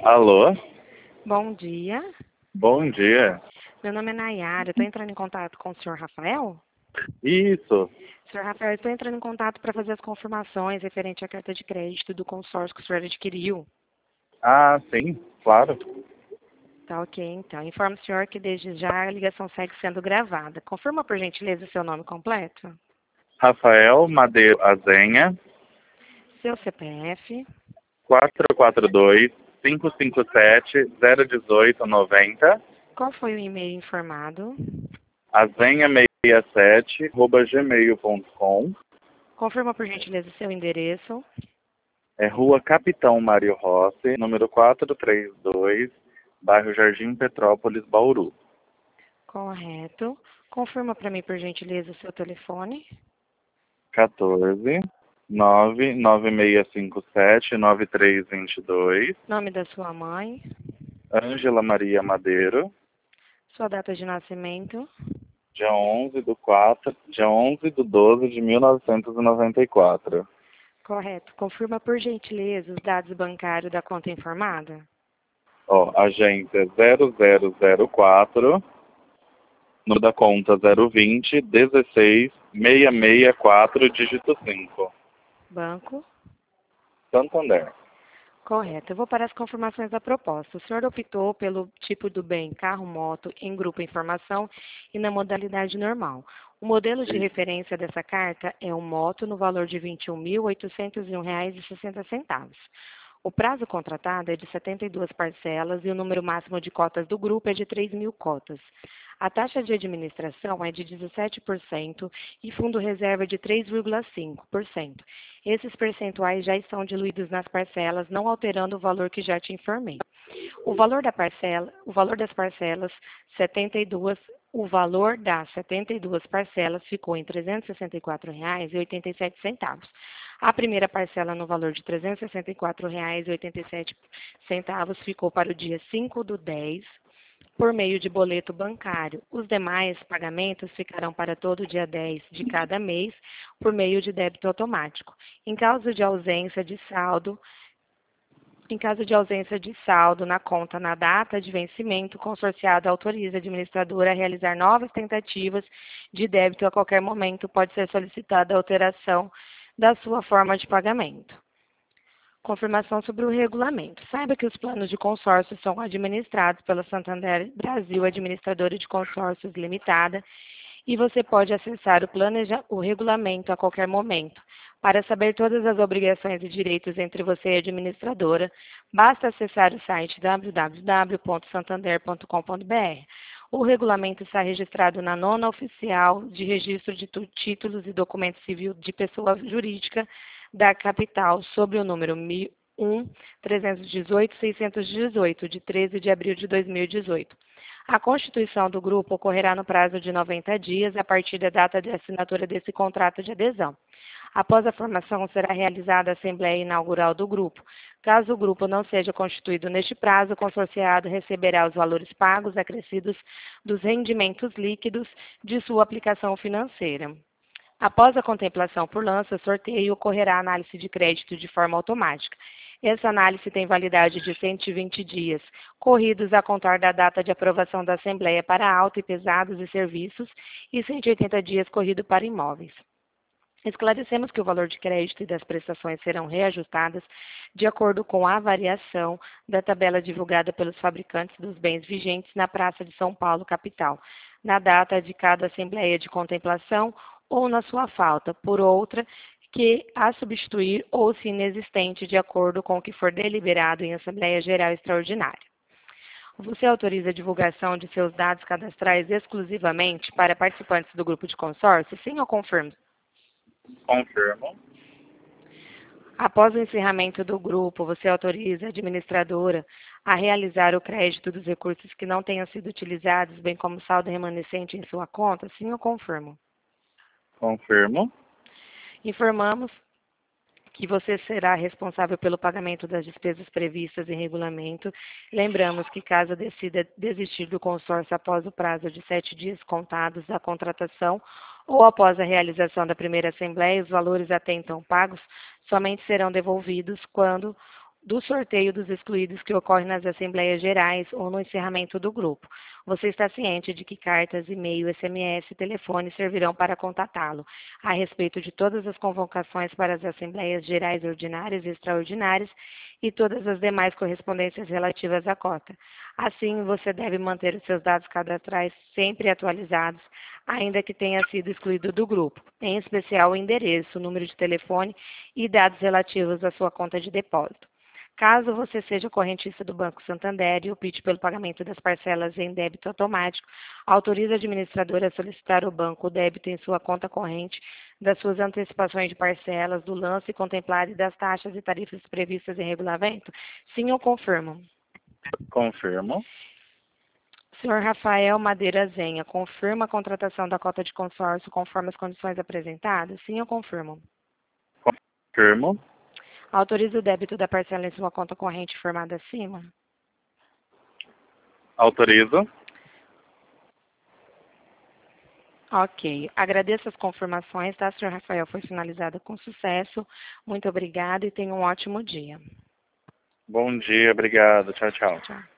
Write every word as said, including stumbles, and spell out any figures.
Alô? Bom dia. Bom dia. Meu nome é Nayara. Estou entrando em contato com o senhor Rafael? Isso. senhor Rafael, estou entrando em contato para fazer as confirmações referente à carta de crédito do consórcio que o senhor adquiriu. Ah, sim, claro. Tá ok, então. Informo o senhor que desde já a ligação segue sendo gravada. Confirma, por gentileza, seu nome completo, Rafael Madeiro Azenha, seu C P F, quatro quatro dois, cinco cinco sete, zero um oito nove zero, qual foi o e-mail informado. azenha sessenta e sete, arroba gmail ponto com. Confirma, por gentileza, seu endereço. É Rua Capitão Mário Rossi, número quatrocentos e trinta e dois, bairro Jardim Petrópolis, Bauru. Correto. Confirma para mim, por gentileza, seu telefone. quatorze, nove nove seis cinco sete, nove três dois dois. Nome da sua mãe. Ângela Maria Madeiro. Sua data de nascimento. Dia onze do quatro, dia onze do doze de mil novecentos e noventa e quatro. Correto. Confirma, por gentileza, os dados bancários da conta informada. Ó, agência zero zero zero quatro, número da conta zero vinte, dezesseis, seiscentos e sessenta e quatro, dígito cinco. Banco. Santander. Correto. Eu vou para as confirmações da proposta. O senhor optou pelo tipo do bem carro, moto, em grupo informação e na modalidade normal. O modelo de referência dessa carta é um moto no valor de vinte e um mil, oitocentos e um reais e sessenta centavos. O prazo contratado é de setenta e duas parcelas e o número máximo de cotas do grupo é de três mil cotas. A taxa de administração é de dezessete por cento e fundo reserva de três vírgula cinco por cento. Esses percentuais já estão diluídos nas parcelas, não alterando o valor que já te informei. O valor da parcela, o valor das parcelas, setenta e duas, o valor das setenta e duas parcelas ficou em trezentos e sessenta e quatro reais e oitenta e sete centavos. A primeira parcela no valor de trezentos e sessenta e quatro reais e oitenta e sete centavos ficou para o dia cinco do dez, por meio de boleto bancário. Os demais pagamentos ficarão para todo dia dez de cada mês, por meio de débito automático. Em caso de ausência de saldo, em caso de ausência de saldo na conta na data de vencimento, o consorciado autoriza a administradora a realizar novas tentativas de débito a qualquer momento. Pode ser solicitada a alteração da sua forma de pagamento. Confirmação sobre o regulamento. Saiba que os planos de consórcio são administrados pela Santander Brasil Administradora de Consórcios Limitada e você pode acessar o, planeja, o regulamento a qualquer momento. Para saber todas as obrigações e direitos entre você e a administradora, basta acessar o site w w w ponto santander ponto com ponto b r. O regulamento está registrado na nona oficial de registro de títulos e documentos civil de pessoa jurídica da capital, sob o número um trezentos e dezoito seiscentos e dezoito, de treze de abril de dois mil e dezoito. A constituição do grupo ocorrerá no prazo de noventa dias, a partir da data de assinatura desse contrato de adesão. Após a formação, será realizada a Assembleia Inaugural do grupo. Caso o grupo não seja constituído neste prazo, o consorciado receberá os valores pagos acrescidos dos rendimentos líquidos de sua aplicação financeira. Após a contemplação por lança, sorteio, ocorrerá análise de crédito de forma automática. Essa análise tem validade de cento e vinte dias, corridos a contar da data de aprovação da Assembleia para auto e pesados e serviços, e cento e oitenta dias corrido para imóveis. Esclarecemos que o valor de crédito e das prestações serão reajustadas de acordo com a variação da tabela divulgada pelos fabricantes dos bens vigentes na Praça de São Paulo, capital, na data de cada Assembleia de Contemplação ou na sua falta, por outra que a substituir ou se inexistente, de acordo com o que for deliberado em Assembleia Geral Extraordinária. Você autoriza a divulgação de seus dados cadastrais exclusivamente para participantes do grupo de consórcio? Sim ou confirmo? Confirmo. Após o encerramento do grupo, você autoriza a administradora a realizar o crédito dos recursos que não tenham sido utilizados, bem como saldo remanescente em sua conta? Sim ou confirmo? Confirmo. Informamos que você será responsável pelo pagamento das despesas previstas em regulamento. Lembramos que, caso decida desistir do consórcio após o prazo de sete dias contados da contratação ou após a realização da primeira assembleia, os valores até então pagos somente serão devolvidos quando do sorteio dos excluídos que ocorre nas Assembleias Gerais ou no encerramento do grupo. Você está ciente de que cartas, e-mail, S M S e telefone servirão para contatá-lo a respeito de todas as convocações para as Assembleias Gerais ordinárias e extraordinárias e todas as demais correspondências relativas à cota. Assim, você deve manter os seus dados cadastrais sempre atualizados, ainda que tenha sido excluído do grupo, em especial o endereço, o número de telefone e dados relativos à sua conta de depósito. Caso você seja correntista do Banco Santander e opte pelo pagamento das parcelas em débito automático, autorize a administradora a solicitar ao banco o débito em sua conta corrente das suas antecipações de parcelas, do lance contemplado e das taxas e tarifas previstas em regulamento? Sim, eu confirmo. Confirmo. Senhor Rafael Madeira Zenha, confirma a contratação da cota de consórcio conforme as condições apresentadas? Sim, eu confirmo. Confirmo. Autoriza o débito da parcela em sua conta corrente informada acima? Autorizo. Ok. Agradeço as confirmações, tá, senhor Rafael? Foi finalizada com sucesso. Muito obrigada e tenha um ótimo dia. Bom dia, obrigado. Tchau, tchau. Tchau.